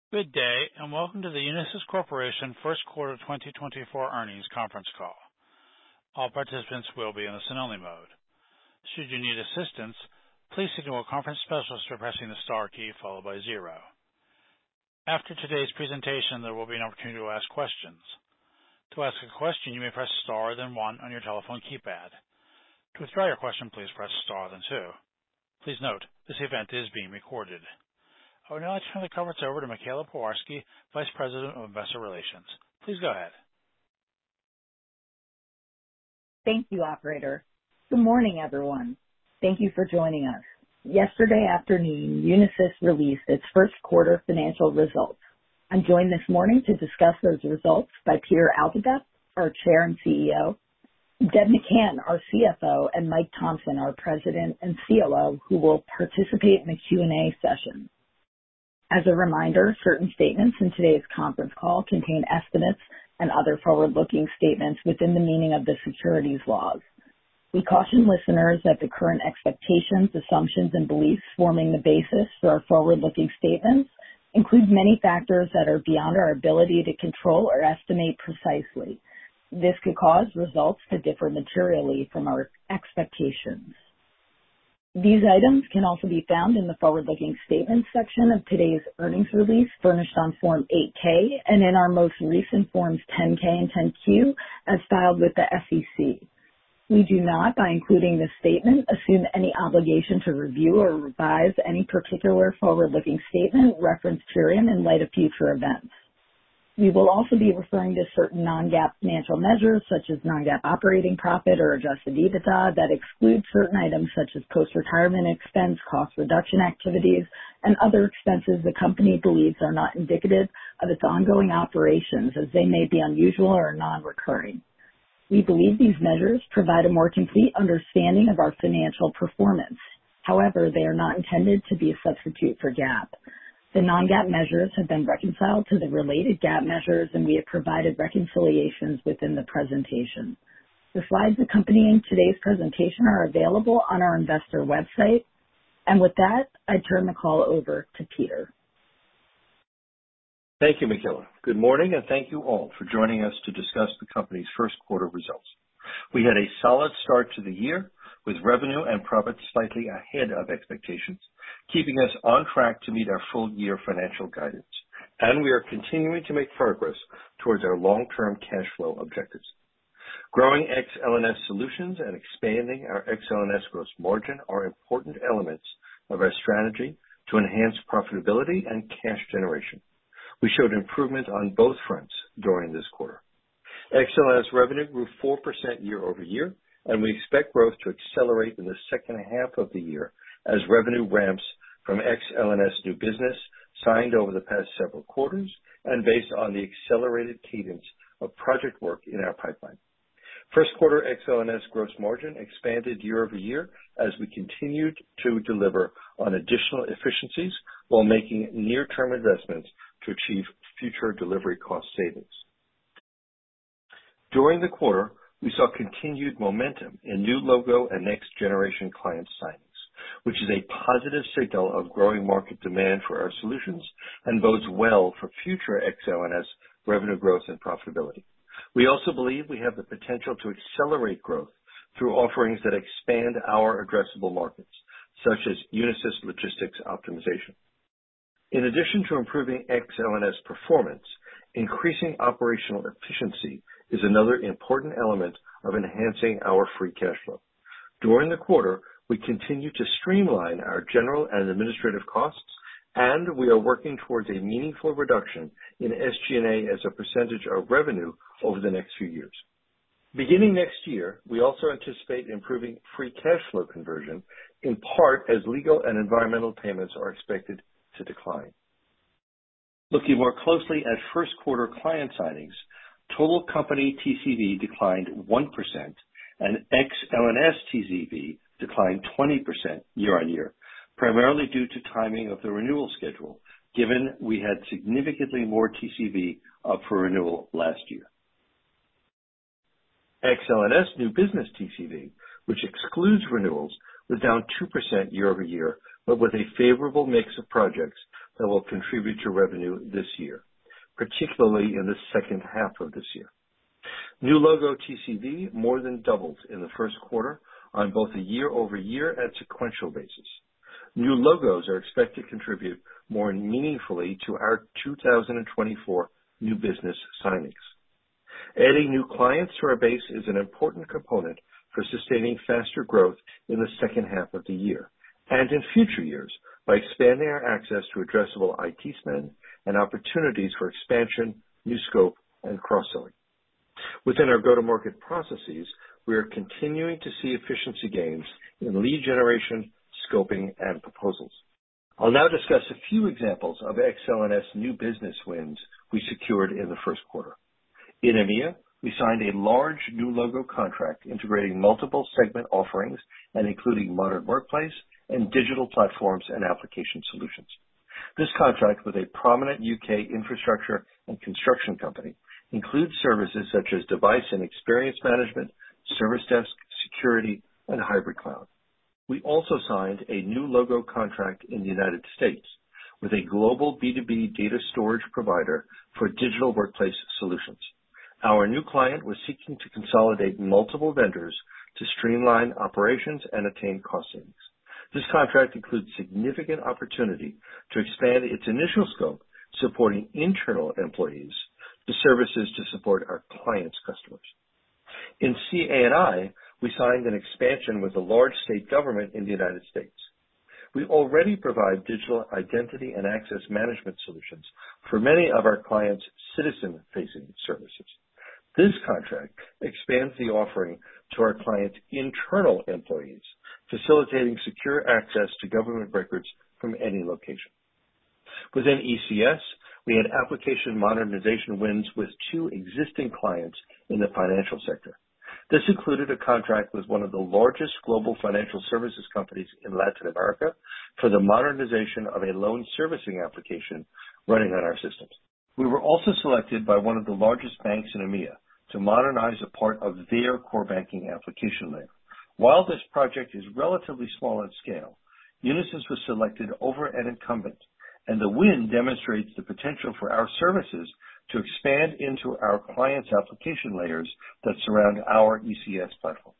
Good day, and welcome to the Unisys Corporation First Quarter 2024 Earnings Conference Call. All participants will be in a listen-only mode. Should you need assistance, please signal a conference specialist by pressing the star key followed by 0. After today's presentation, there will be an opportunity to ask questions. To ask a question, you may press star then 1 on your telephone keypad. To withdraw your question, please press star then 2. Please note, this event is being recorded. I would now like to turn the conference over to Michaela Pewarski, Vice President of Investor Relations. Please go ahead. Thank you, Operator. Good morning, everyone. Thank you for joining us. Yesterday afternoon, Unisys released its first quarter financial results. I'm joined this morning to discuss those results by Peter Altabef, our Chair and CEO, Deb McCann, our CFO, and Mike Thomson, our President and COO, who will participate in the Q&A session. As a reminder, certain statements in today's conference call contain estimates and other forward-looking statements within the meaning of the securities laws. We caution listeners that the current expectations, assumptions, and beliefs forming the basis for our forward-looking statements include many factors that are beyond our ability to control or estimate precisely. This could cause results to differ materially from our expectations. These items can also be found in the forward-looking statements section of today's earnings release furnished on Form 8-K and in our most recent Forms 10-K and 10-Q as filed with the SEC. We do not, by including this statement, assume any obligation to review or revise any particular forward-looking statement referenced herein in light of future events. We will also be referring to certain non-GAAP financial measures such as non-GAAP operating profit or adjusted EBITDA that exclude certain items such as post-retirement expense, cost reduction activities, and other expenses the company believes are not indicative of its ongoing operations as they may be unusual or non-recurring. We believe these measures provide a more complete understanding of our financial performance. However, they are not intended to be a substitute for GAAP. The non-GAAP measures have been reconciled to the related GAAP measures, and we have provided reconciliations within the presentation. The slides accompanying today's presentation are available on our investor website. And with that, I turn the call over to Peter. Thank you, Michaela. Good morning, and thank you all for joining us to discuss the company's first quarter results. We had a solid start to the year with revenue and profits slightly ahead of expectations, keeping us on track to meet our full-year financial guidance. And we are continuing to make progress towards our long-term cash flow objectives. Growing Ex-L&S solutions and expanding our Ex-L&S gross margin are important elements of our strategy to enhance profitability and cash generation. We showed improvement on both fronts during this quarter. Ex-L&S revenue grew 4% year over year, and we expect growth to accelerate in the second half of the year as revenue ramps from Ex-L&S new business signed over the past several quarters and based on the accelerated cadence of project work in our pipeline. First quarter Ex-L&S gross margin expanded year over year as we continued to deliver on additional efficiencies while making near-term investments to achieve future delivery cost savings. During the quarter, we saw continued momentum in new logo and next-generation client signings, which is a positive signal of growing market demand for our solutions and bodes well for future Ex-L&S revenue growth and profitability. We also believe we have the potential to accelerate growth through offerings that expand our addressable markets, such as Unisys Logistics Optimization. In addition to improving Ex-L&S performance, increasing operational efficiency is another important element of enhancing our free cash flow. During the quarter, we continue to streamline our general and administrative costs, and we are working towards a meaningful reduction in SG&A as a percentage of revenue over the next few years. Beginning next year, we also anticipate improving free cash flow conversion, in part as legal and environmental payments are expected to decline. Looking more closely at first quarter client signings, total company TCV declined 1%, and Ex-L&S TCV declined 20% year on year, primarily due to timing of the renewal schedule, given we had significantly more TCV up for renewal last year. Ex-L&S new business TCV, which excludes renewals, was down 2% year over year, but with a favorable mix of projects that will contribute to revenue this year, particularly in the second half of this year. New logo TCV more than doubled in the first quarter on both a year-over-year and sequential basis. New logos are expected to contribute more meaningfully to our 2024 new business signings. Adding new clients to our base is an important component for sustaining faster growth in the second half of the year and in future years by expanding our access to addressable IT spend and opportunities for expansion, new scope, and cross-selling. Within our go-to-market processes, we are continuing to see efficiency gains in lead generation, scoping, and proposals. I'll now discuss a few examples of Ex-L&S new business wins we secured in the first quarter. In EMEA, we signed a large new logo contract integrating multiple segment offerings and including modern workplace and digital platforms and application solutions. This contract with a prominent UK infrastructure and construction company includes services such as device and experience management, service desk, security, and hybrid cloud. We also signed a new logo contract in the United States with a global B2B data storage provider for digital workplace solutions. Our new client was seeking to consolidate multiple vendors to streamline operations and attain cost savings. This contract includes significant opportunity to expand its initial scope, supporting internal employees, to services to support our clients' customers. In CA&I, we signed an expansion with a large state government in the United States. We already provide digital identity and access management solutions for many of our clients' citizen-facing services. This contract expands the offering to our clients' internal employees, facilitating secure access to government records from any location. Within ECS, we had application modernization wins with two existing clients in the financial sector. This included a contract with one of the largest global financial services companies in Latin America for the modernization of a loan servicing application running on our systems. We were also selected by one of the largest banks in EMEA to modernize a part of their core banking application layer. While this project is relatively small in scale, Unisys was selected over an incumbent, and the win demonstrates the potential for our services to expand into our clients' application layers that surround our ECS platforms.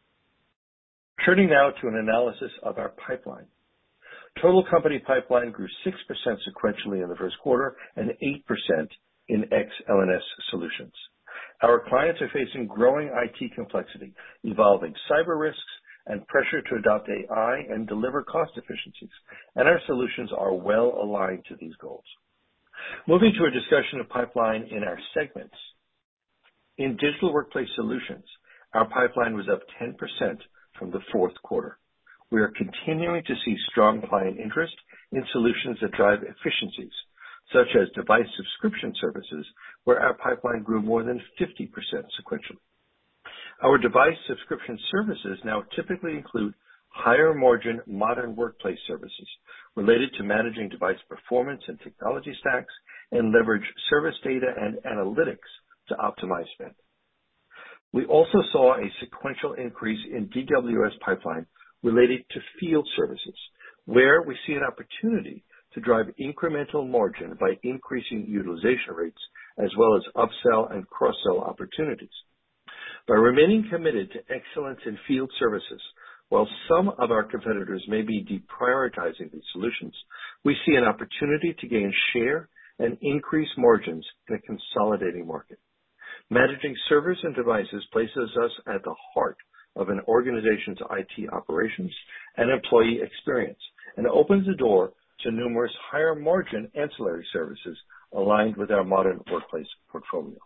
Turning now to an analysis of our pipeline. Total company pipeline grew 6% sequentially in the first quarter and 8% in Ex-L&S solutions. Our clients are facing growing IT complexity, evolving cyber risks, and pressure to adopt AI and deliver cost efficiencies, and our solutions are well aligned to these goals. Moving to a discussion of pipeline in our segments. In Digital Workplace Solutions, our pipeline was up 10% from the fourth quarter. We are continuing to see strong client interest in solutions that drive efficiencies, such as device subscription services, where our pipeline grew more than 50% sequentially. Our device subscription services now typically include higher margin modern workplace services related to managing device performance and technology stacks and leverage service data and analytics to optimize spend. We also saw a sequential increase in DWS pipeline related to field services, where we see an opportunity to drive incremental margin by increasing utilization rates as well as upsell and cross-sell opportunities. By remaining committed to excellence in field services, while some of our competitors may be deprioritizing these solutions, we see an opportunity to gain share and increase margins in a consolidating market. Managing servers and devices places us at the heart of an organization's IT operations and employee experience and opens the door to numerous higher margin ancillary services aligned with our modern workplace portfolio.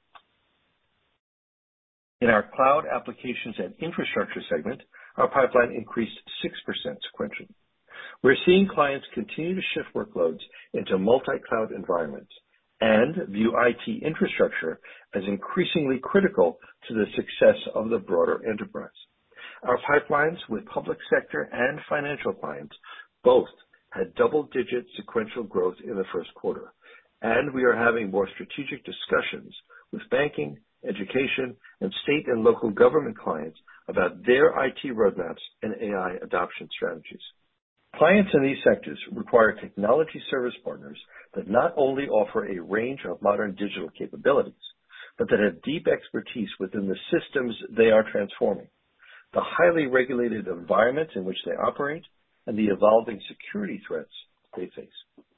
In our Cloud Applications and Infrastructure segment, our pipeline increased 6% sequentially. We're seeing clients continue to shift workloads into multi-cloud environments and view IT infrastructure as increasingly critical to the success of the broader enterprise. Our pipelines with public sector and financial clients both had double-digit sequential growth in the first quarter, and we are having more strategic discussions with banking, education, and state and local government clients about their IT roadmaps and AI adoption strategies. Clients in these sectors require technology service partners that not only offer a range of modern digital capabilities, but that have deep expertise within the systems they are transforming, the highly regulated environments in which they operate, and the evolving security threats they face.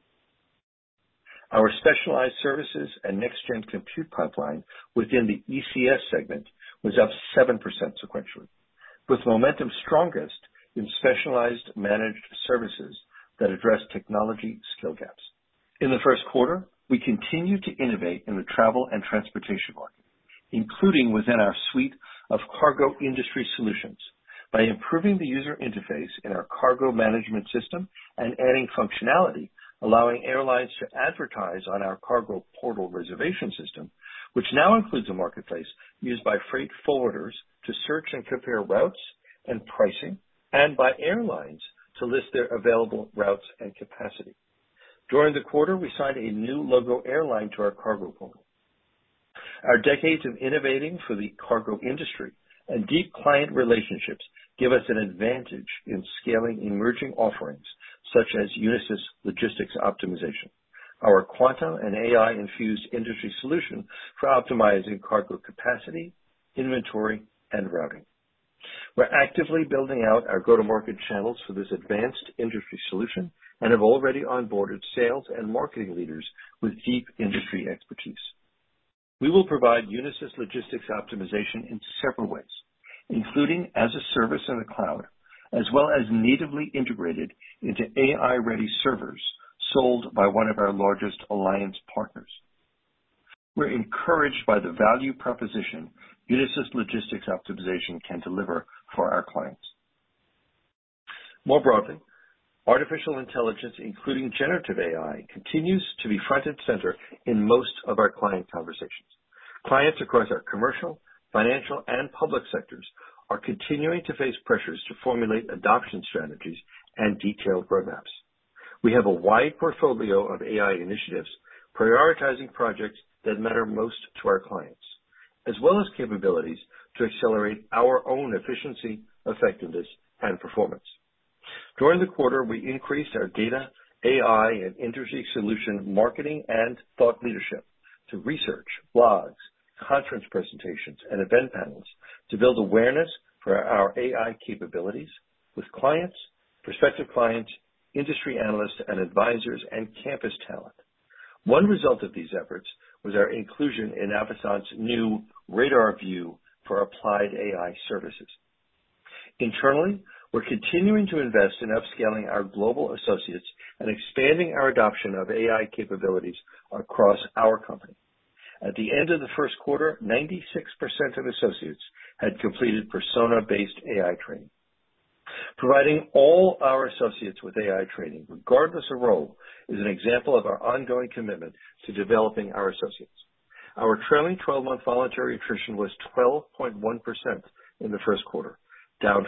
Our specialized services and next-gen compute pipeline within the ECS segment was up 7% sequentially, with momentum strongest in specialized managed services that address technology skill gaps. In the first quarter, we continued to innovate in the travel and transportation market, including within our suite of cargo industry solutions, by improving the user interface in our cargo management system and adding functionality allowing airlines to advertise on our cargo portal reservation system, which now includes a marketplace used by freight forwarders to search and compare routes and pricing, and by airlines to list their available routes and capacity. During the quarter, we signed a new logo airline to our cargo portal. Our decades of innovating for the cargo industry and deep client relationships give us an advantage in scaling emerging offerings such as Unisys Logistics Optimization, our quantum and AI-infused industry solution for optimizing cargo capacity, inventory, and routing. We're actively building out our go-to-market channels for this advanced industry solution and have already onboarded sales and marketing leaders with deep industry expertise. We will provide Unisys Logistics Optimization in several ways, including as a service in the cloud, as well as natively integrated into AI-ready servers sold by one of our largest alliance partners. We're encouraged by the value proposition Unisys Logistics Optimization can deliver for our clients. More broadly, artificial intelligence, including generative AI, continues to be front and center in most of our client conversations. Clients across our commercial, financial, and public sectors are continuing to face pressures to formulate adoption strategies and detailed roadmaps. We have a wide portfolio of AI initiatives prioritizing projects that matter most to our clients, as well as capabilities to accelerate our own efficiency, effectiveness, and performance. During the quarter, we increased our data, AI, and industry solution marketing and thought leadership to research, blogs, conference presentations, and event panels to build awareness for our AI capabilities with clients, prospective clients, industry analysts and advisors, and campus talent. One result of these efforts was our inclusion in Avasant's new Radar View for applied AI services. Internally, we're continuing to invest in upscaling our global associates and expanding our adoption of AI capabilities across our company. At the end of the first quarter, 96% of associates had completed persona-based AI training. Providing all our associates with AI training, regardless of role, is an example of our ongoing commitment to developing our associates. Our trailing 12-month voluntary attrition was 12.1% in the first quarter, down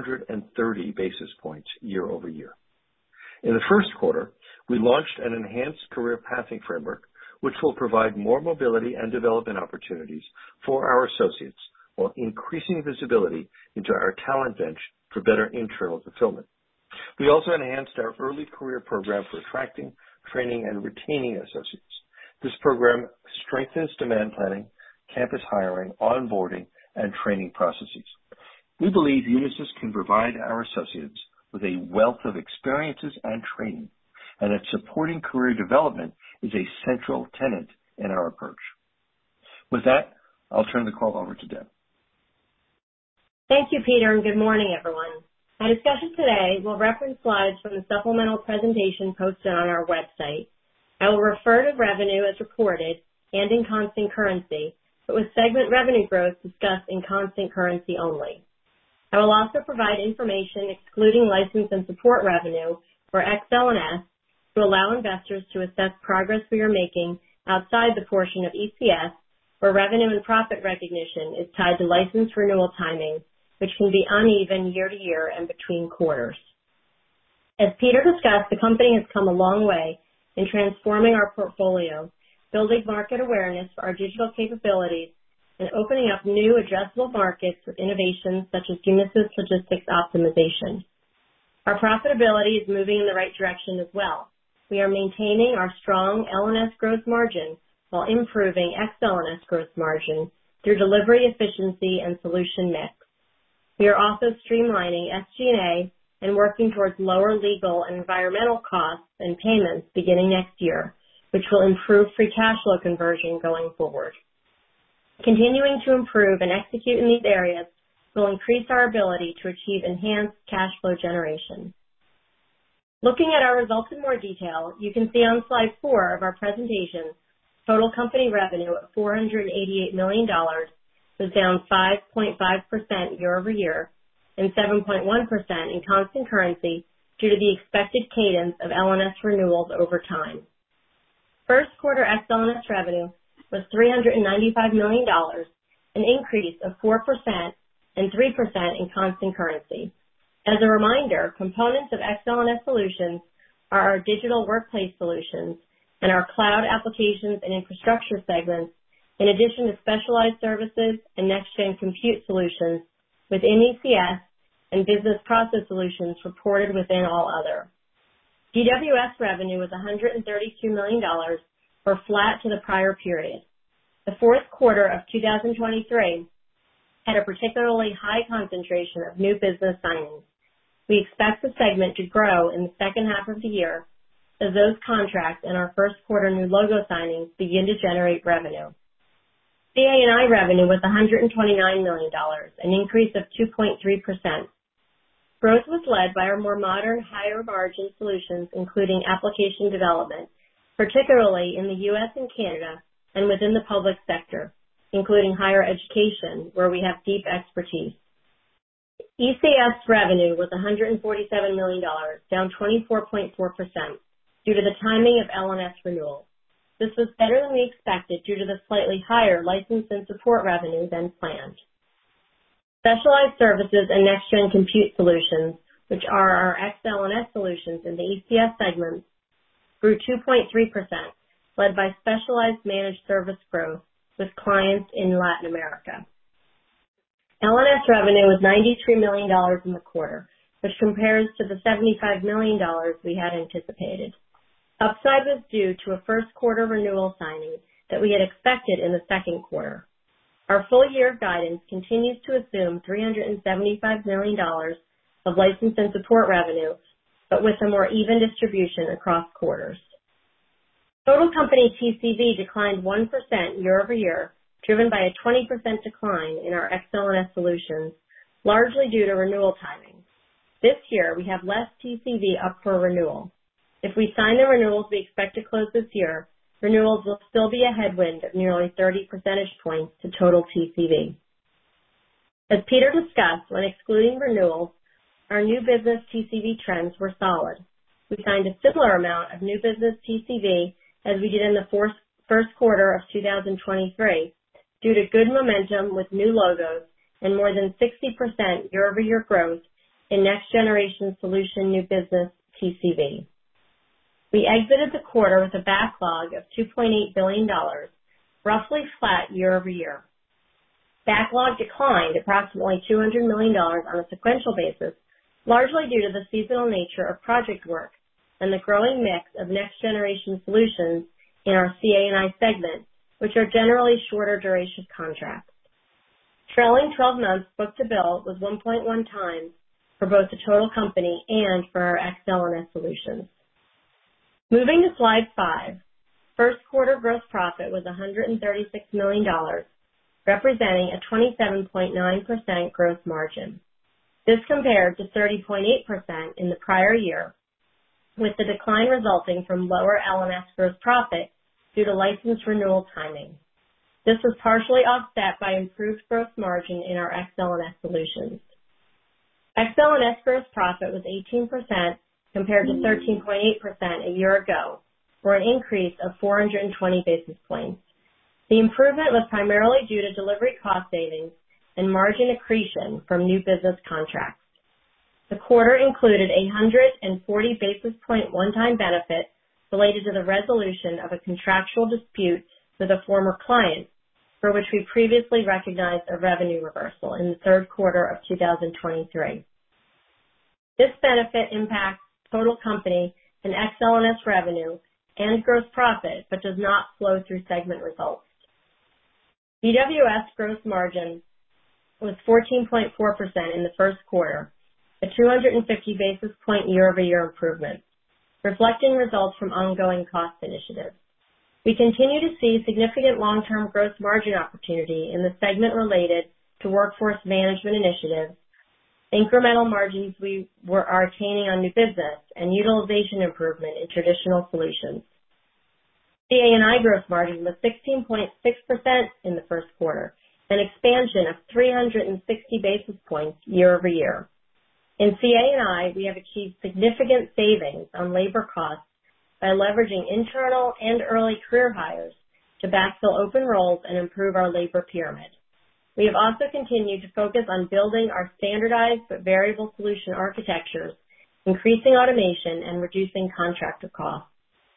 430 basis points year over year. In the first quarter, we launched an enhanced career pathing framework, which will provide more mobility and development opportunities for our associates while increasing visibility into our talent bench for better internal fulfillment. We also enhanced our early career program for attracting, training, and retaining associates. This program strengthens demand planning, campus hiring, onboarding, and training processes. We believe Unisys can provide our associates with a wealth of experiences and training, and that supporting career development is a central tenet in our approach. With that, I'll turn the call over to Deb. Thank you, Peter, and good morning, everyone. My discussion today will reference slides from the supplemental presentation posted on our website. I will refer to revenue as reported and in constant currency, but with segment revenue growth discussed in constant currency only. I will also provide information excluding license and support revenue for XL&S to allow investors to assess progress we are making outside the portion of ECS where revenue and profit recognition is tied to license renewal timing, which can be uneven year to year and between quarters. As Peter discussed, the company has come a long way in transforming our portfolio, building market awareness for our digital capabilities, and opening up new addressable markets with innovations such as Unisys Logistics Optimization. Our profitability is moving in the right direction as well. We are maintaining our strong L&S gross margin while improving ex-L&S gross margin through delivery efficiency and solution mix. We are also streamlining SG&A and working towards lower legal and environmental costs and payments beginning next year, which will improve free cash flow conversion going forward. Continuing to improve and execute in these areas will increase our ability to achieve enhanced cash flow generation. Looking at our results in more detail, you can see on slide 4 of our presentation, total company revenue of $488 million was down 5.5% year over year and 7.1% in constant currency due to the expected cadence of L&S renewals over time. First quarter ex-L&S revenue was $395 million, an increase of 4% and 3% in constant currency. As a reminder, components of ex-L&S solutions are our digital workplace solutions and our cloud applications and infrastructure segments, in addition to specialized services and next-gen compute solutions within ECS and business process solutions reported within all other. DWS revenue was $132 million, or flat to the prior period. The fourth quarter of 2023 had a particularly high concentration of new business signings. We expect the segment to grow in the second half of the year as those contracts and our first quarter new logo signings begin to generate revenue. CA&I revenue was $129 million, an increase of 2.3%. Growth was led by our more modern, higher margin solutions, including application development, particularly in the U.S. and Canada and within the public sector, including higher education, where we have deep expertise. ECS revenue was $147 million, down 24.4% due to the timing of L&S renewals. This was better than we expected due to the slightly higher license and support revenue than planned. Specialized services and next-gen compute solutions, which are our ex-L&S solutions in the ECS segment, grew 2.3%, led by specialized managed service growth with clients in Latin America. L&S revenue was $93 million in the quarter, which compares to the $75 million we had anticipated. Upside was due to a first quarter renewal signing that we had expected in the second quarter. Our full year guidance continues to assume $375 million of license and support revenue, but with a more even distribution across quarters. Total company TCV declined 1% year over year, driven by a 20% decline in our ex-L&S solutions, largely due to renewal timing. This year, we have less TCV up for renewal. If we sign the renewals we expect to close this year, renewals will still be a headwind of nearly 30 percentage points to total TCV. As Peter discussed, when excluding renewals, our new business TCV trends were solid. We signed a similar amount of new business TCV as we did in the first quarter of 2023 due to good momentum with new logos and more than 60% year-over-year growth in next-generation solution new business TCV. We exited the quarter with a backlog of $2.8 billion, roughly flat year-over-year. Backlog declined approximately $200 million on a sequential basis, largely due to the seasonal nature of project work and the growing mix of next-generation solutions in our CA&I segment, which are generally shorter duration contracts. Trailing 12 months book-to-bill was 1.1 times for both the total company and for our ex-L&S solutions. Moving to slide 5, first quarter gross profit was $136 million, representing a 27.9% gross margin. This compared to 30.8% in the prior year, with the decline resulting from lower L&S gross profit due to license renewal timing. This was partially offset by improved gross margin in our ex-L&S solutions. Ex-L&S gross profit was 18% compared to 13.8% a year ago, or an increase of 420 basis points. The improvement was primarily due to delivery cost savings and margin accretion from new business contracts. The quarter included a 140 basis point one-time benefit related to the resolution of a contractual dispute with a former client, for which we previously recognized a revenue reversal in the third quarter of 2023. This benefit impacts total company and ex-L&S revenue and gross profit, but does not flow through segment results. DWS gross margin was 14.4% in the first quarter, a 250 basis point year-over-year improvement, reflecting results from ongoing cost initiatives. We continue to see significant long-term gross margin opportunity in the segment related to workforce management initiatives, incremental margins we are attaining on new business, and utilization improvement in traditional solutions. CA&I gross margin was 16.6% in the first quarter, an expansion of 360 basis points year over year. In CA&I, we have achieved significant savings on labor costs by leveraging internal and early career hires to backfill open roles and improve our labor pyramid. We have also continued to focus on building our standardized but variable solution architectures, increasing automation, and reducing contractor costs.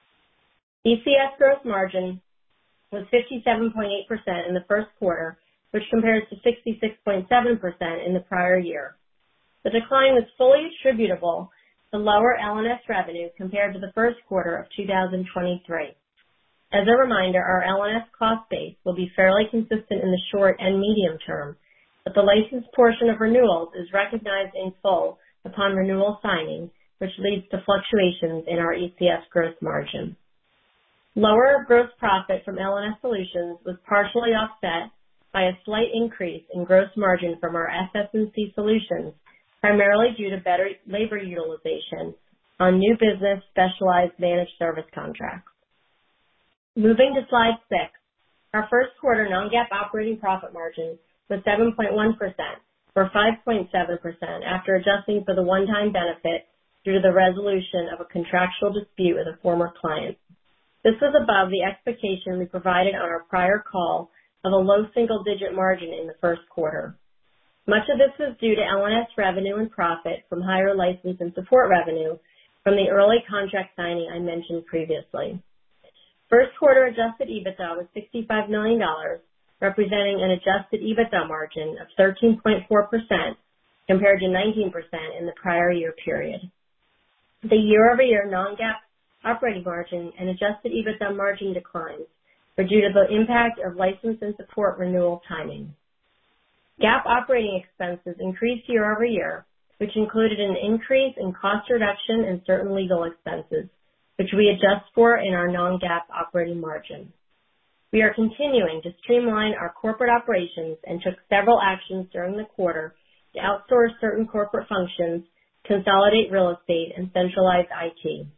ECS gross margin was 57.8% in the first quarter, which compares to 66.7% in the prior year. The decline was fully attributable to lower L&S revenue compared to the first quarter of 2023. As a reminder, our L&S cost base will be fairly consistent in the short and medium term, but the license portion of renewals is recognized in full upon renewal signing, which leads to fluctuations in our ECS gross margin. Lower gross profit from L&S solutions was partially offset by a slight increase in gross margin from our SS&C solutions, primarily due to better labor utilization on new business specialized managed service contracts. Moving to slide 6, our first quarter non-GAAP operating profit margin was 7.1%, or 5.7% after adjusting for the one-time benefit due to the resolution of a contractual dispute with a former client. This was above the expectation we provided on our prior call of a low single-digit margin in the first quarter. Much of this was due to L&S revenue and profit from higher license and support revenue from the early contract signing I mentioned previously. First quarter adjusted EBITDA was $65 million, representing an adjusted EBITDA margin of 13.4% compared to 19% in the prior year period. The year-over-year non-GAAP operating margin and adjusted EBITDA margin declines were due to the impact of license and support renewal timing. GAAP operating expenses increased year over year, which included an increase in cost reduction and certain legal expenses, which we adjust for in our non-GAAP operating margin. We are continuing to streamline our corporate operations and took several actions during the quarter to outsource certain corporate functions, consolidate real estate, and centralize IT.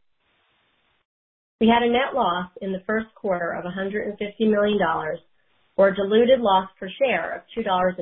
We had a net loss in the first quarter of $150 million, or a diluted loss per share of $2.18.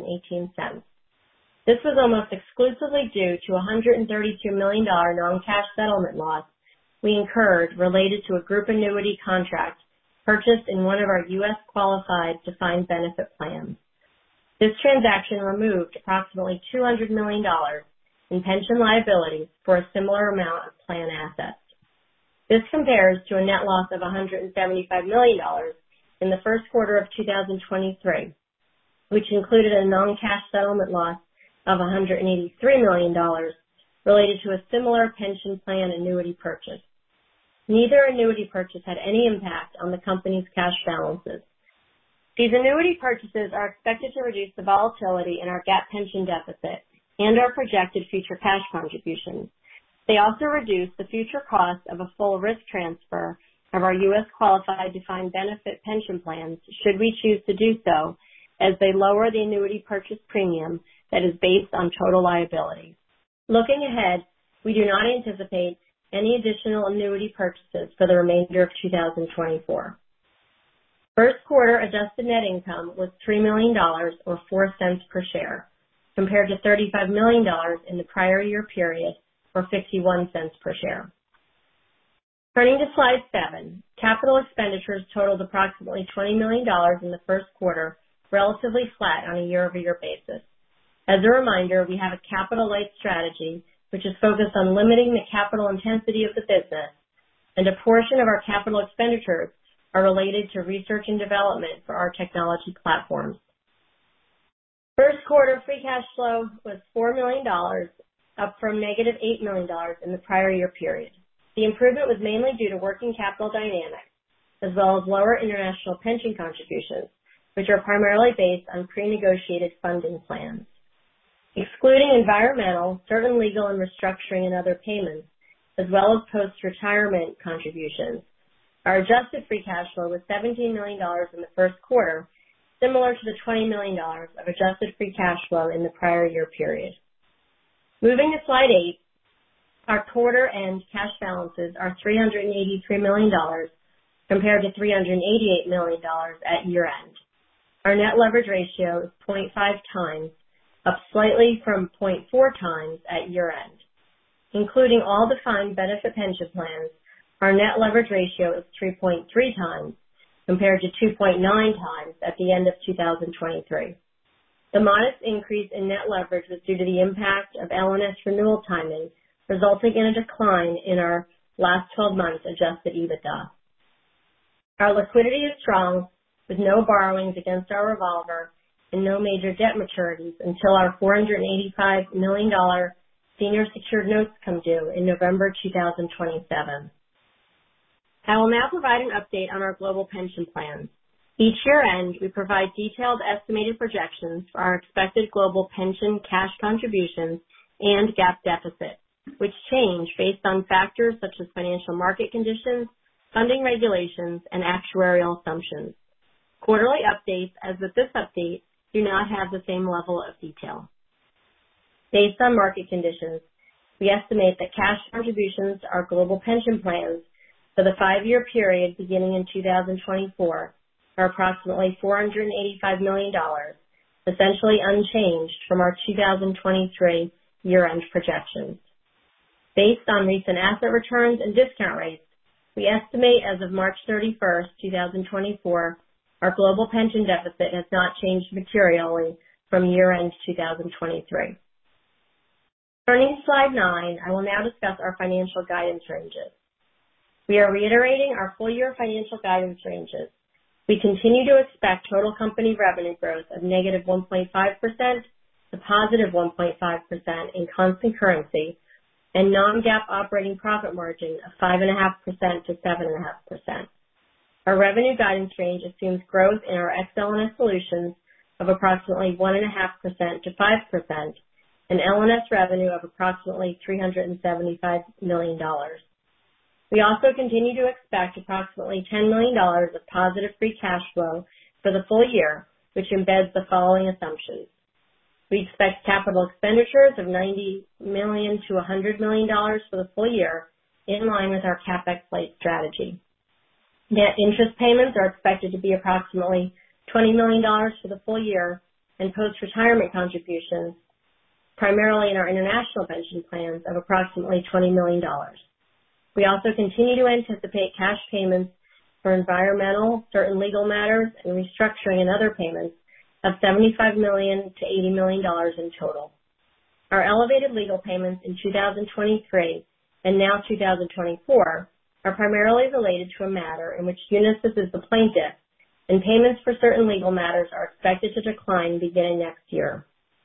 This was almost exclusively due to a $132 million non-cash settlement loss we incurred related to a group annuity contract purchased in one of our U.S. qualified defined benefit plans. This transaction removed approximately $200 million in pension liabilities for a similar amount of plan assets. This compares to a net loss of $175 million in the first quarter of 2023, which included a non-cash settlement loss of $183 million related to a similar pension plan annuity purchase. Neither annuity purchase had any impact on the company's cash balances. These annuity purchases are expected to reduce the volatility in our GAAP pension deficit and our projected future cash contributions. They also reduce the future cost of a full risk transfer of our U.S. qualified defined benefit pension plans should we choose to do so, as they lower the annuity purchase premium that is based on total liabilities. Looking ahead, we do not anticipate any additional annuity purchases for the remainder of 2024. First quarter adjusted net income was $3 million, or 4 cents per share, compared to $35 million in the prior year period, or 51 cents per share. Turning to slide 7, capital expenditures totaled approximately $20 million in the first quarter, relatively flat on a year-over-year basis. As a reminder, we have a capital-light strategy, which is focused on limiting the capital intensity of the business, and a portion of our capital expenditures are related to research and development for our technology platforms. First quarter free cash flow was $4 million, up from negative $8 million in the prior year period. The improvement was mainly due to working capital dynamics, as well as lower international pension contributions, which are primarily based on pre-negotiated funding plans. Excluding environmental, certain legal and restructuring and other payments, as well as post-retirement contributions, our adjusted free cash flow was $17 million in the first quarter, similar to the $20 million of adjusted free cash flow in the prior year period. Moving to slide 8, our quarter-end cash balances are $383 million compared to $388 million at year-end. Our net leverage ratio is 0.5 times, up slightly from 0.4 times at year-end. Including all defined benefit pension plans, our net leverage ratio is 3.3 times compared to 2.9 times at the end of 2023. The modest increase in net leverage was due to the impact of L&S renewal timing, resulting in a decline in our last 12 months adjusted EBITDA. Our liquidity is strong, with no borrowings against our revolver and no major debt maturities until our $485 million senior secured notes come due in November 2027. I will now provide an update on our global pension plans. Each year-end, we provide detailed estimated projections for our expected global pension cash contributions and GAAP deficit, which change based on factors such as financial market conditions, funding regulations, and actuarial assumptions. Quarterly updates, as with this update, do not have the same level of detail. Based on market conditions, we estimate that cash contributions to our global pension plans for the 5-year period beginning in 2024 are approximately $485 million, essentially unchanged from our 2023 year-end projections. Based on recent asset returns and discount rates, we estimate as of March 31st, 2024, our global pension deficit has not changed materially from year-end 2023. Turning to slide 9, I will now discuss our financial guidance ranges. We are reiterating our full-year financial guidance ranges. We continue to expect total company revenue growth of negative 1.5% to positive 1.5% in constant currency and non-GAAP operating profit margin of 5.5% to 7.5%. Our revenue guidance range assumes growth in our Ex-L&S solutions of approximately 1.5% to 5% and L&S revenue of approximately $375 million. We also continue to expect approximately $10 million of positive free cash flow for the full year, which embeds the following assumptions. We expect capital expenditures of $90 million to $100 million for the full year, in line with our CapEx-light strategy. Net interest payments are expected to be approximately $20 million for the full year, and post-retirement contributions, primarily in our international pension plans, of approximately $20 million. We also continue to anticipate cash payments for environmental, certain legal matters, and restructuring and other payments of $75 million to $80 million in total. Our elevated legal payments in 2023 and now 2024 are primarily related to a matter in which Unisys is the plaintiff, and payments for certain legal matters are expected to decline beginning next year.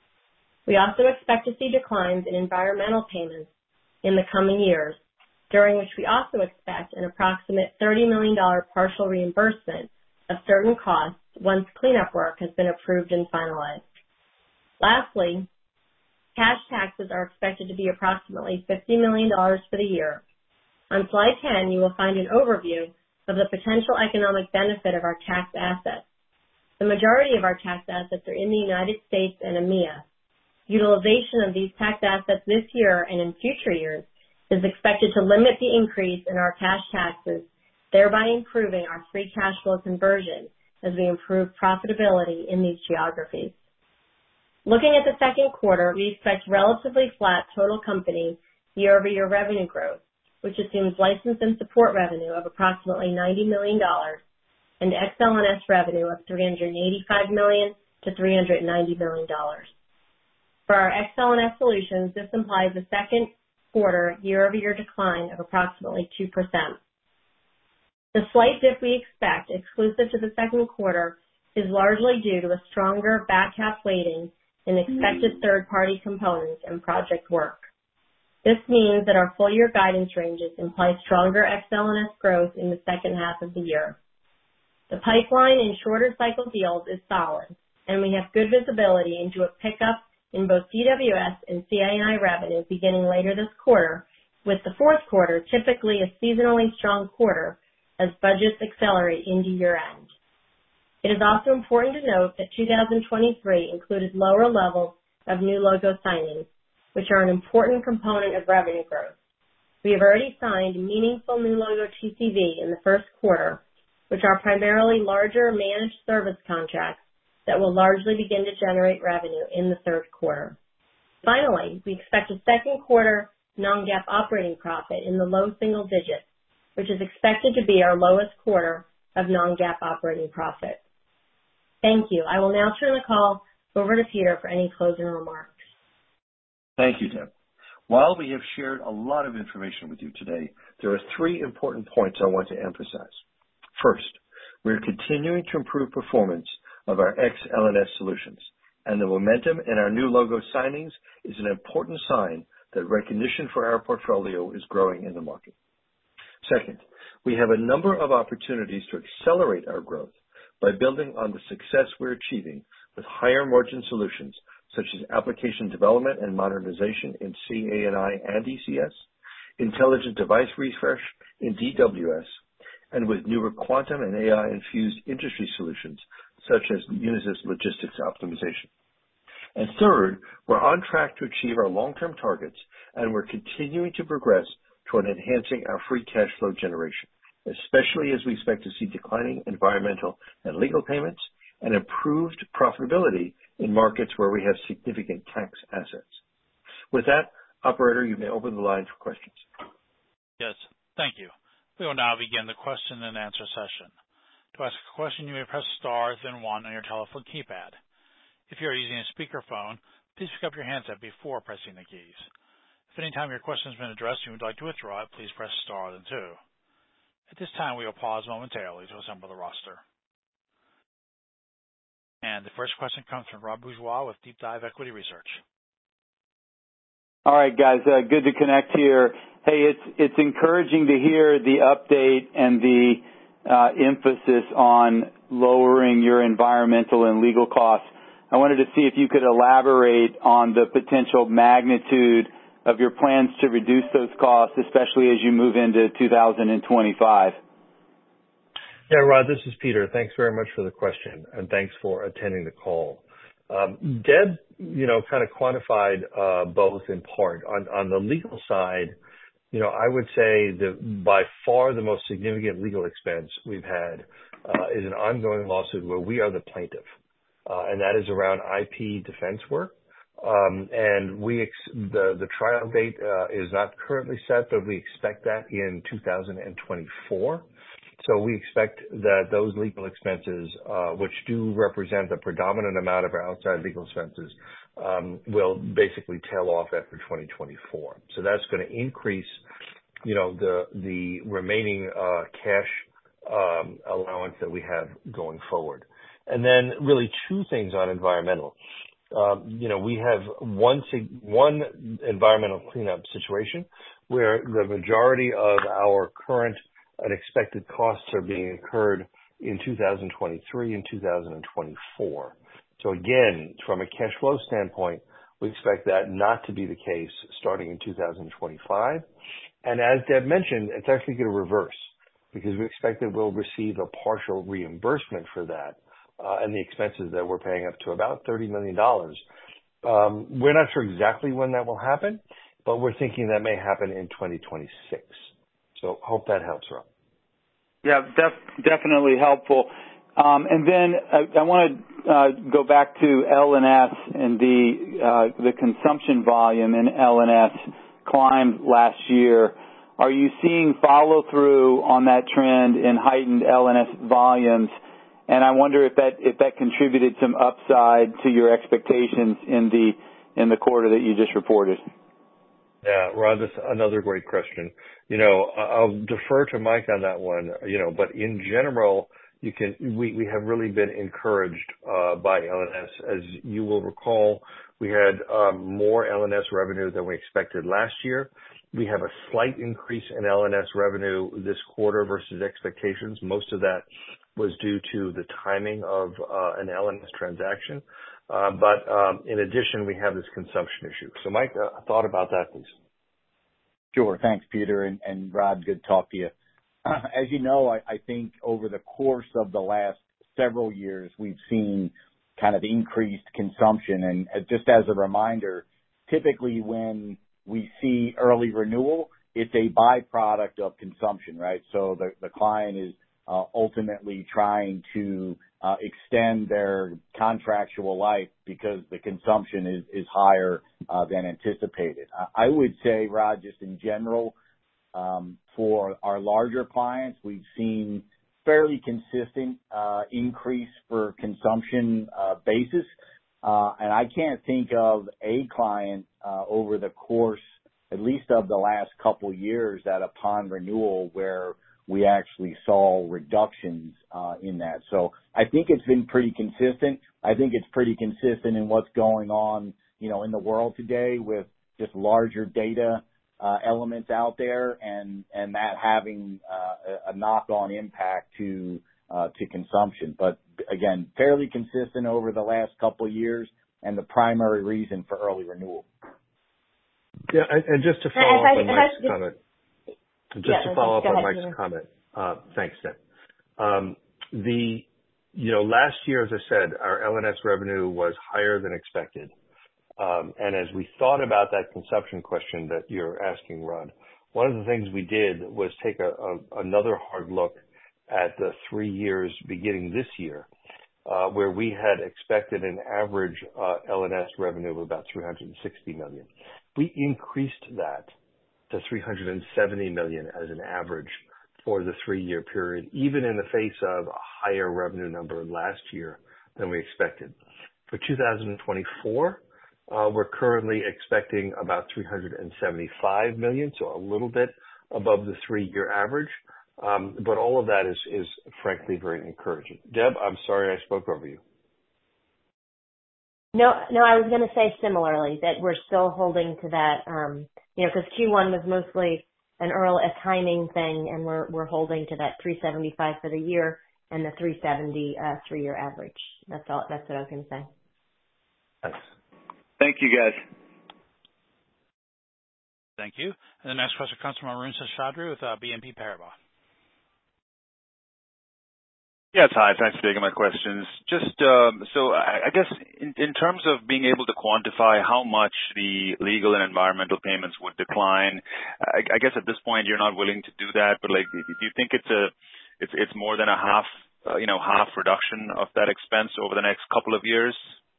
We also expect to see declines in environmental payments in the coming years, during which we also expect an approximate $30 million partial reimbursement of certain costs once cleanup work has been approved and finalized. Lastly, cash taxes are expected to be approximately $50 million for the year. On slide 10, you will find an overview of the potential economic benefit of our tax assets. The majority of our tax assets are in the United States and EMEA. Utilization of these tax assets this year and in future years is expected to limit the increase in our cash taxes, thereby improving our free cash flow conversion as we improve profitability in these geographies. Looking at the second quarter, we expect relatively flat total company year-over-year revenue growth, which assumes license and support revenue of approximately $90 million and Ex-L&S revenue of $385 million to $390 million. For our Ex-L&S solutions, this implies a second quarter year-over-year decline of approximately 2%. The slight dip we expect, exclusive to the second quarter, is largely due to a stronger back half weighting in expected third-party components and project work. This means that our full-year guidance ranges imply stronger Ex-L&S growth in the second half of the year. The pipeline in shorter cycle deals is solid, and we have good visibility into a pickup in both DWS and CA&I revenue beginning later this quarter, with the fourth quarter typically a seasonally strong quarter as budgets accelerate into year-end. It is also important to note that 2023 included lower levels of new logo signings, which are an important component of revenue growth. We have already signed meaningful new logo TCV in the first quarter, which are primarily larger managed service contracts that will largely begin to generate revenue in the third quarter. Finally, we expect a second quarter non-GAAP operating profit in the low single digits, which is expected to be our lowest quarter of non-GAAP operating profit. Thank you. I will now turn the call over to Peter for any closing remarks. Thank you, Deb. While we have shared a lot of information with you today, there are 3 important points I want to emphasize. First, we are continuing to improve performance of our Ex-L&S solutions, and the momentum in our new logo signings is an important sign that recognition for our portfolio is growing in the market. Second, we have a number of opportunities to accelerate our growth by building on the success we're achieving with higher margin solutions such as application development and modernization in CA&I and ECS, intelligent device refresh in DWS, and with newer quantum and AI-infused industry solutions such as Unisys Logistics Optimization. And third, we're on track to achieve our long-term targets, and we're continuing to progress toward enhancing our free cash flow generation, especially as we expect to see declining environmental and legal payments and improved profitability in markets where we have significant tax assets. With that, operator, you may open the line for questions. Yes, thank you. We will now begin the question and answer session. To ask a question, you may press star, then 1 on your telephone keypad. If you are using a speakerphone, please pick up your handset before pressing the keys. If any time your question has been addressed and you would like to withdraw it, please press star, then 2. At this time, we will pause momentarily to assemble the roster. And the first question comes from Rod Bourgeois with Deep Dive Equity Research. All right, guys, good to connect here. Hey, it's encouraging to hear the update and the emphasis on lowering your environmental and legal costs. I wanted to see if you could elaborate on the potential magnitude of your plans to reduce those costs, especially as you move into 2025. Yeah, Rod, this is Peter. Thanks very much for the question, and thanks for attending the call. Deb, kind of quantified both in part. On the legal side, I would say that by far the most significant legal expense we've had is an ongoing lawsuit where we are the plaintiff, and that is around IP defense work. And the trial date is not currently set, but we expect that in 2024. So we expect that those legal expenses, which do represent the predominant amount of our outside legal expenses, will basically tail off after 2024. So that's going to increase, the remaining cash allowance that we have going forward. And then really 2 things on environmental. We have one environmental cleanup situation where the majority of our current unexpected costs are being incurred in 2023 and 2024. So again, from a cash flow standpoint, we expect that not to be the case starting in 2025. And as Deb mentioned, it's actually going to reverse because we expect that we'll receive a partial reimbursement for that and the expenses that we're paying up to about $30 million. We're not sure exactly when that will happen, but we're thinking that may happen in 2026. So hope that helps, Rob. Yeah, definitely helpful. And then I want to go back to L&S and the consumption volume in L&S climbed last year. Are you seeing follow through on that trend in heightened L&S volumes? And I wonder if that contributed some upside to your expectations in the quarter that you just reported. Yeah, Rod, that's another great question. I'll defer to Mike on that one, but in general, we have really been encouraged by LNS. As you will recall, we had more LNS revenue than we expected last year. We have a slight increase in LNS revenue this quarter versus expectations. Most of that was due to the timing of an LNS transaction. But in addition, we have this consumption issue. So, Mike, a thought about that, please. Sure. Thanks, Peter. And Rod, good to talk to you. As you know, I think over the course of the last several years, we've seen kind of increased consumption. And just as a reminder, typically when we see early renewal, it's a byproduct of consumption, right? So the client is ultimately trying to extend their contractual life because the consumption is higher than anticipated. I would say, Rod, just in general, for our larger clients, we've seen fairly consistent increase for consumption basis. And I can't think of a client over the course, at least of the last couple years, that upon renewal where we actually saw reductions in that. So I think it's been pretty consistent. I think it's pretty consistent in what's going on, in the world today with just larger data elements out there and that having a knock-on impact to consumption. But again, fairly consistent over the last couple of years and the primary reason for early renewal. Yeah, and just to follow up on Mike's comment. Mike's comment. Thanks, Deb. Last year, as I said, our LNS revenue was higher than expected. And as we thought about that consumption question that you're asking, Rod, one of the things we did was take another hard look at the 3 years beginning this year, where we had expected an average LNS revenue of about $360 million. We increased that to $370 million as an average for the 3-year period, even in the face of a higher revenue number last year than we expected. For 2024, we're currently expecting about $375 million, so a little bit above the 3-year average. But all of that is frankly very encouraging. Deb, I'm sorry I spoke over you. No, I was going to say similarly that we're still holding to that, because Q1 was mostly a timing thing, and we're holding to that 375 for the year and the 370 3-year average. That's all. That's what I was going to say. Thanks. Thank you, guys. Thank you. And the next question comes from Arun Seshadri with BNP Paribas. Yes, hi. Thanks for taking my questions. Just so I guess in terms of being able to quantify how much the legal and environmental payments would decline, I guess at this point you're not willing to do that. But do you think it's more than a half reduction of that expense over the next couple of years?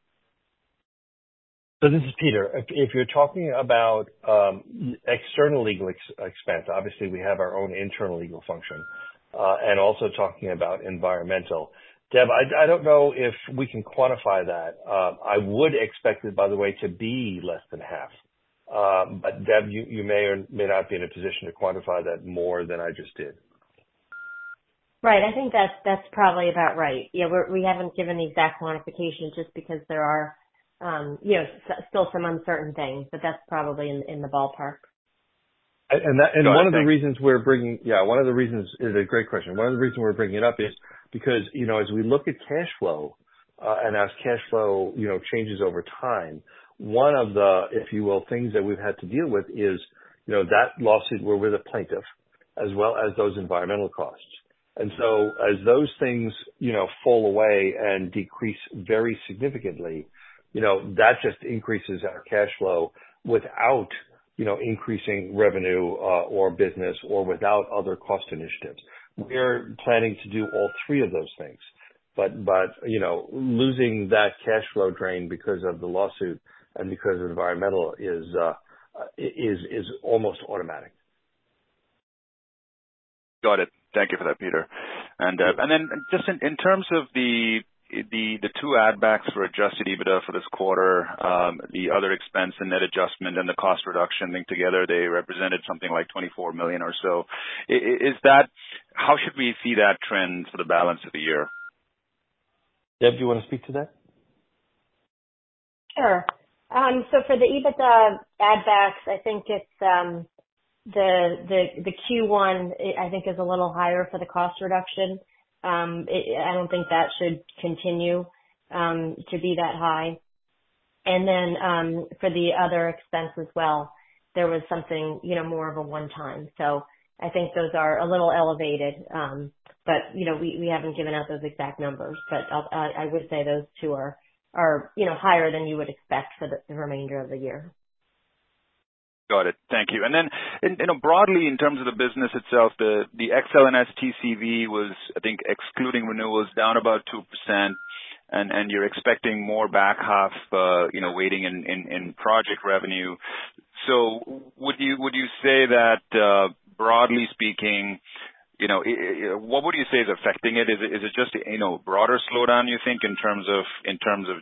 So this is Peter. If you're talking about external legal expense, obviously we have our own internal legal function. And also talking about environmental. Deb, I don't know if we can quantify that. I would expect it, by the way, to be less than half. But Deb, you may or may not be in a position to quantify that more than I just did. Right. I think that's probably about right. Yeah, we haven't given the exact quantification just because there are, still some uncertain things, but that's probably in the ballpark. And one of the reasons we're bringing, one of the reasons is a great question. One of the reasons we're bringing it up is because, as we look at cash flow, and as cash flow, changes over time, one of the, if you will, things that we've had to deal with is, that lawsuit where we're the plaintiff, as well as those environmental costs. And so as those things, fall away and decrease very significantly, that just increases our cash flow without increasing revenue or business or without other cost initiatives. We're planning to do all three of those things. But losing that cash flow drain because of the lawsuit and because of environmental is almost automatic. Got it. Thank you for that, Peter. And then just in terms of the the two add backs for adjusted EBITDA for this quarter, the other expense and net adjustment and the cost reduction linked together, they represented something like $24 million or so. How should we see that trend for the balance of the year? Deb, do you want to speak to that? Sure. So for the EBITDA add backs, I think it's the Q1 I think is a little higher for the cost reduction. I don't think that should continue to be that high. And then for the other expense as well, there was something, more of a one-time. So I think those are a little elevated, but, we haven't given out those exact numbers. But I would say those two are higher than you would expect for the remainder of the year. Got it. Thank you. And then, broadly in terms of the business itself, the XL&S TCV was, I think, excluding renewals, down about 2%, and you're expecting more back half, weighting in project revenue. So would you say that, broadly speaking, what would you say is affecting it? Is it just broader slowdown, you think, in terms of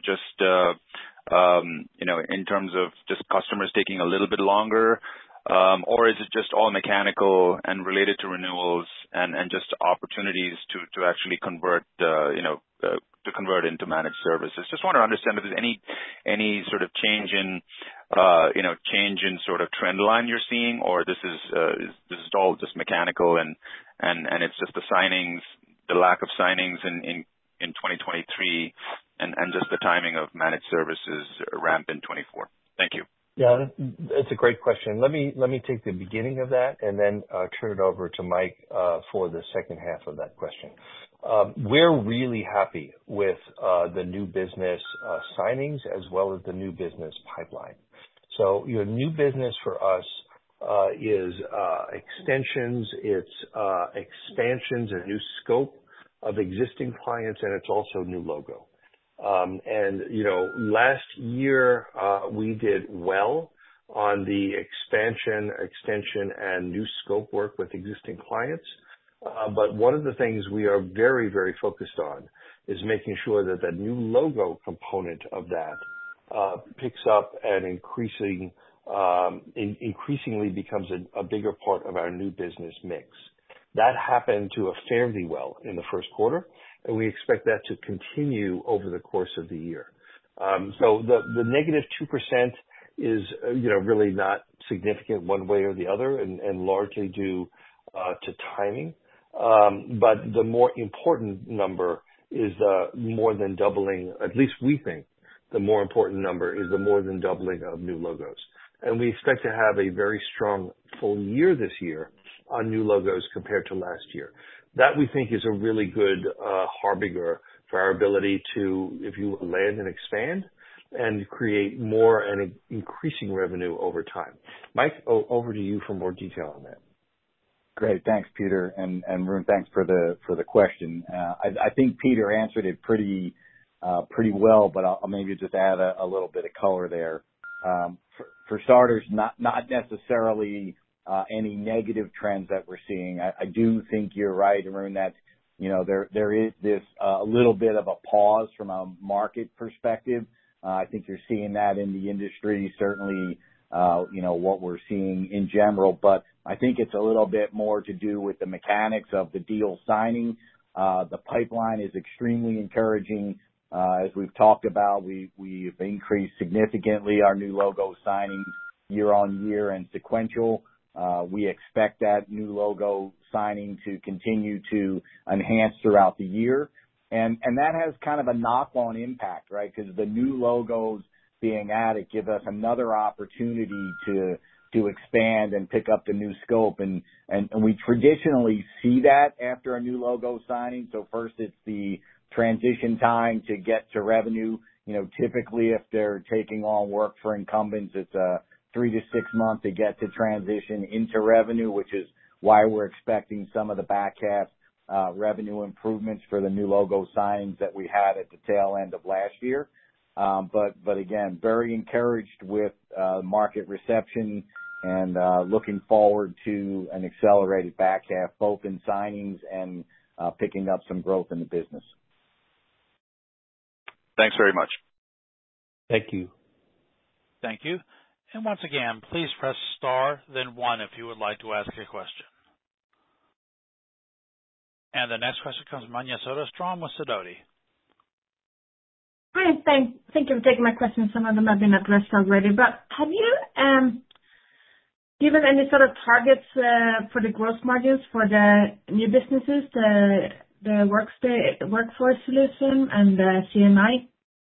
just customers taking a little bit longer, or is it just all mechanical and related to renewals and just opportunities to actually convert to convert into managed services? Just want to understand if there's any sort of change in sort of trend line you're seeing, or this is all just mechanical and it's just the lack of signings in 2023 and just the timing of managed services ramp in 24. Thank you. Yeah, it's a great question. Let me take the beginning of that and then turn it over to Mike for the second half of that question. We're really happy with the new business signings as well as the new business pipeline. So, new business for us is extensions, it's expansions and new scope of existing clients, and it's also new logo. Last year we did well on the expansion, extension, and new scope work with existing clients. But one of the things we are very, very focused on is making sure that the new logo component of that picks up and increasingly becomes a bigger part of our new business mix. That happened to us fairly well in the first quarter, and we expect that to continue over the course of the year. So the negative 2% is, really not significant one way or the other and largely due to timing. But the more important number is the more than doubling, at least we think the more important number is the more than doubling of new logos. And we expect to have a very strong full year this year on new logos compared to last year. That we think is a really good harbinger for our ability to, if you will, land and expand and create more and increasing revenue over time. Mike, over to you for more detail on that. Great. Thanks, Peter. And Arun, thanks for the question. I think Peter answered it pretty well, but I'll maybe just add a little bit of color there. For starters, not necessarily any negative trends that we're seeing. I do think you're right, Arun, that there is this a little bit of a pause from a market perspective. I think you're seeing that in the industry, certainly what we're seeing in general, but I think it's a little bit more to do with the mechanics of the deal signing. The pipeline is extremely encouraging. As we've talked about, we've increased significantly our new logo signings year on year and sequential. We expect that new logo signing to continue to enhance throughout the year. And that has kind of a knock-on impact, right? Because the new logos being added give us another opportunity to expand and pick up the new scope. And we traditionally see that after a new logo signing. So first it's the transition time to get to revenue. Typically if they're taking on work for incumbents, it's a 3 to 6 months to get to transition into revenue, which is why we're expecting some of the back half revenue improvements for the new logo signings that we had at the tail end of last year. But again, very encouraged with market reception and looking forward to an accelerated back half, both in signings and picking up some growth in the business. Thanks very much. Thank you. Thank you. And once again, please press star, then 1 if you would like to ask a question. And the next question comes from Anja Soderstrom with Sidoti. Hi, thank you for taking my questions. Some of them have been addressed already, but have you given any sort of targets for the gross margins for the new businesses, the workforce solution and the CNI?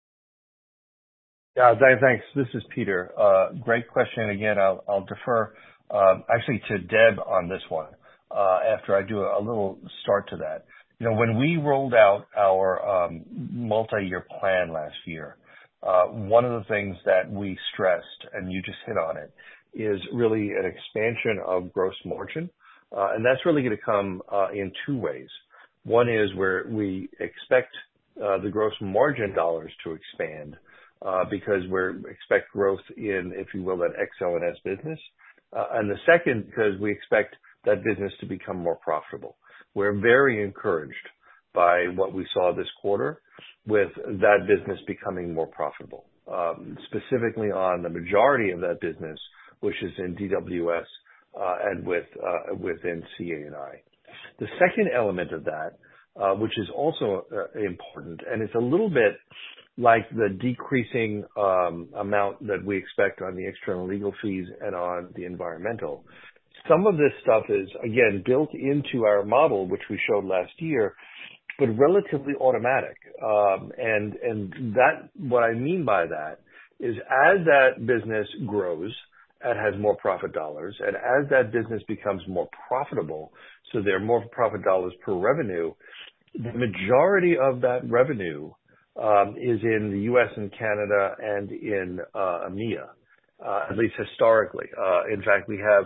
Yeah, thanks. This is Peter. Great question. Again, I'll defer actually to Deb on this one after I do a little start to that. You know, when we rolled out our multi-year plan last year, one of the things that we stressed, and you just hit on it, is really an expansion of gross margin. And that's really going to come in two ways. One is where we expect the gross margin dollars to expand because we expect growth in, if you will, that XL&S business. And the second, because we expect that business to become more profitable. We're very encouraged by what we saw this quarter with that business becoming more profitable, specifically on the majority of that business, which is in DWS and within CA&I. The second element of that, which is also important, and it's a little bit like the decreasing amount that we expect on the external legal fees and on the environmental. Some of this stuff is, again, built into our model, which we showed last year, but relatively automatic. And that, what I mean by that is as that business grows and has more profit dollars, and as that business becomes more profitable, so there are more profit dollars per revenue, the majority of that revenue is in the U.S. and Canada and in EMEA, at least historically. In fact, we have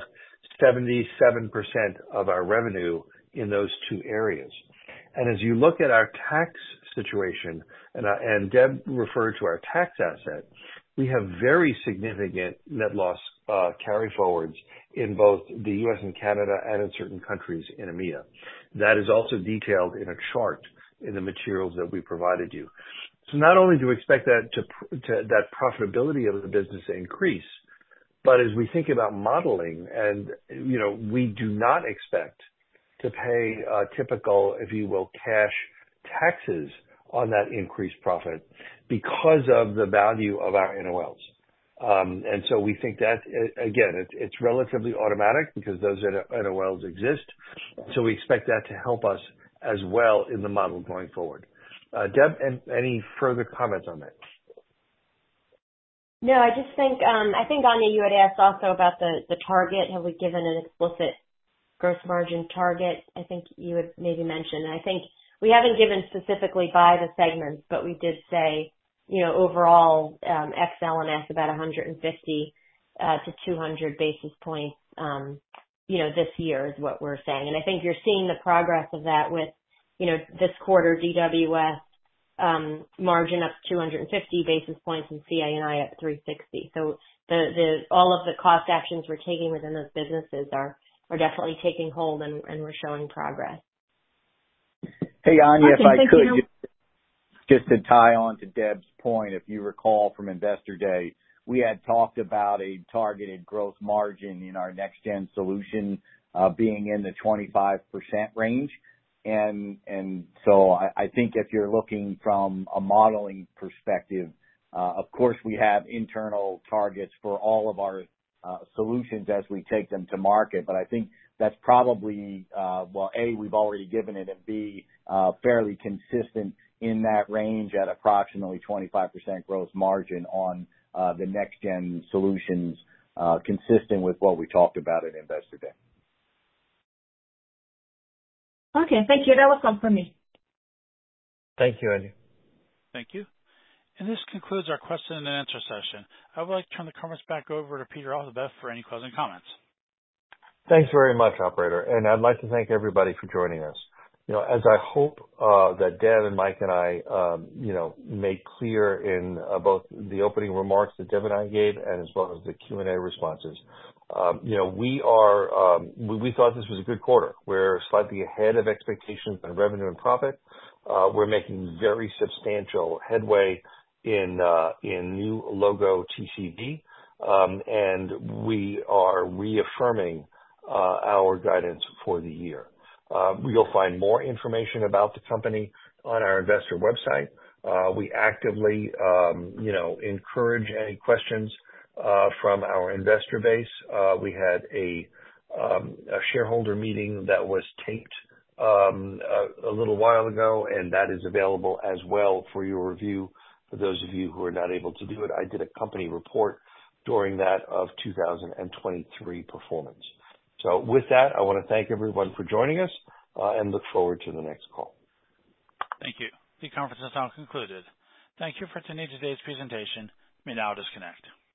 77% of our revenue in those two areas. And as you look at our tax situation, and Deb referred to our tax asset, we have very significant net loss carry forwards in both the U.S. and Canada and in certain countries in EMEA. That is also detailed in a chart in the materials that we provided you. So not only do we expect that that profitability of the business to increase, but as we think about modeling, and you know, we do not expect to pay typical, if you will, cash taxes on that increased profit because of the value of our NOLs. And so we think that, again, it's relatively automatic because those NOLs exist. So we expect that to help us as well in the model going forward. Deb, any further comments on that? No, I just think, Anja, you had asked also about the target. Have we given an explicit gross margin target? I think you had maybe mentioned. I think we haven't given specifically by the segments, but we did say, you know, overall, XL&S about 150 to 200 basis points, you know, this year is what we're saying. And I think you're seeing the progress of that with, you know, this quarter DWS margin up 250 basis points and CA&I up 360. So all of the cost actions we're taking within those businesses are definitely taking hold and we're showing progress. Hey, Anja, okay, if I could, you. just to tie on to Deb's point, if you recall from Investor Day, we had talked about a targeted gross margin in our next-gen solution being in the 25% range. And so I think if you're looking from a modeling perspective, of course, we have internal targets for all of our solutions as we take them to market. But I think that's probably, well, A, we've already given it, and B, fairly consistent in that range at approximately 25% gross margin on the next-gen solutions, consistent with what we talked about at Investor Day. Okay, thank you. That was all for me. Thank you, Anja. Thank you. And this concludes our question and answer session. I would like to turn the conference back over to Peter Altabef for any closing comments. Thanks very much, operator. And I'd like to thank everybody for joining us. You know, as I hope that Deb and Mike and I, you know, made clear in both the opening remarks that Deb and I gave and as well as the Q&A responses, you know, we thought this was a good quarter. We're slightly ahead of expectations on revenue and profit. We're making very substantial headway in new logo TCV, and we are reaffirming our guidance for the year. You'll find more information about the company on our investor website. We actively, encourage any questions from our investor base. We had a shareholder meeting that was taped a little while ago, and that is available as well for your review. For those of you who are not able to do it, I did a company report during that of 2023 performance. So with that, I want to thank everyone for joining us and look forward to the next call. Thank you. The conference is now concluded. Thank you for attending today's presentation. You may now disconnect.